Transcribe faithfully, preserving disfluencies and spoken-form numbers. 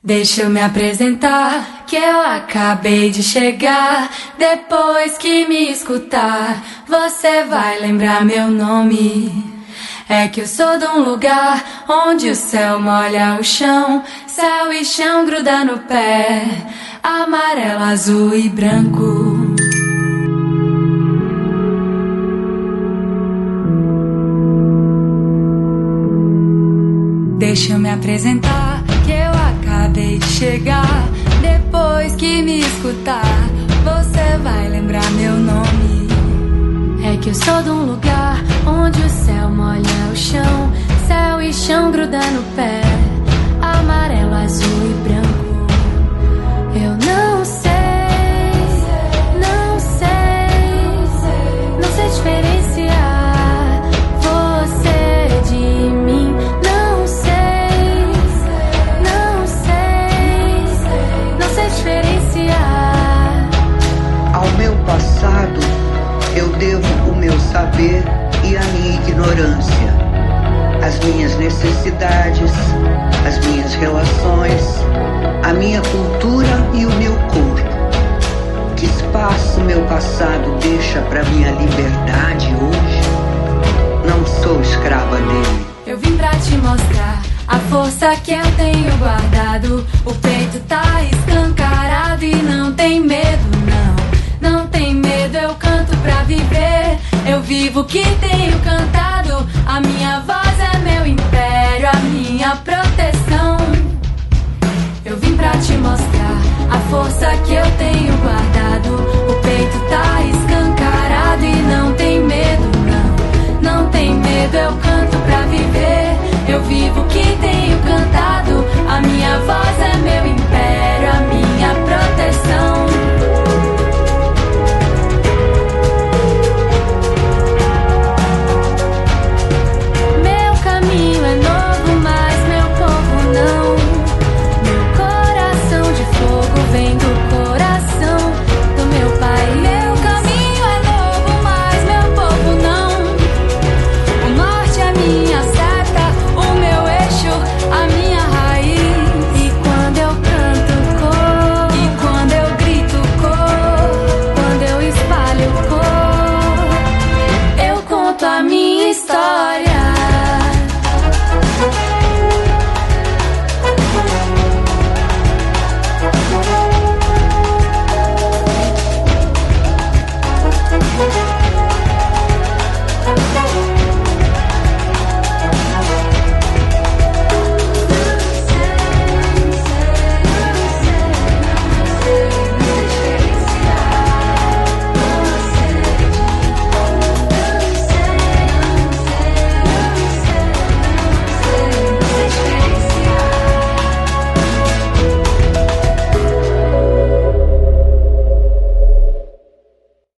Deixa eu me apresentar, que eu acabei de chegar. Depois que me escutar, você vai lembrar meu nome. É que eu sou de um lugar onde o céu molha o chão, céu e chão gruda no pé, amarelo, azul e branco. Deixa eu me apresentar, que eu acabei de chegar. Depois que me escutar, você vai lembrar meu nome. É que eu sou de um lugar onde o céu molha o chão, céu e chão gruda no pé, amarelo, azul e branco. Eu não sei, não sei, não sei diferenciar você de mim. Não sei, não sei, não sei diferenciar. Ao meu passado eu devo o meu saber e a minha ignorância, as minhas necessidades, as minhas relações, a minha cultura e o meu corpo. Que espaço meu passado deixa para minha liberdade hoje? Não sou escrava dele. Eu vim pra te mostrar a força que eu tenho guardado. O peito tá escancarado e não tem medo, não. Não tem medo, eu canto pra viver. Eu vivo o que tenho cantado. A minha voz é meu império, a minha proteção.